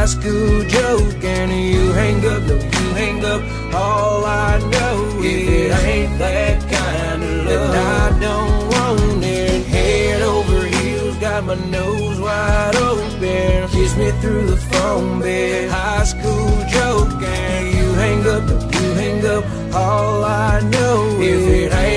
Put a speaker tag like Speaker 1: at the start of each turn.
Speaker 1: school joke, and you hang up, no, you hang up. All I know is it ain't that kind of love, and I don't want it. Head over heels, got my nose wide open. Kiss me through the phone bed. High school joke, and you hang up, no, you hang up. All I know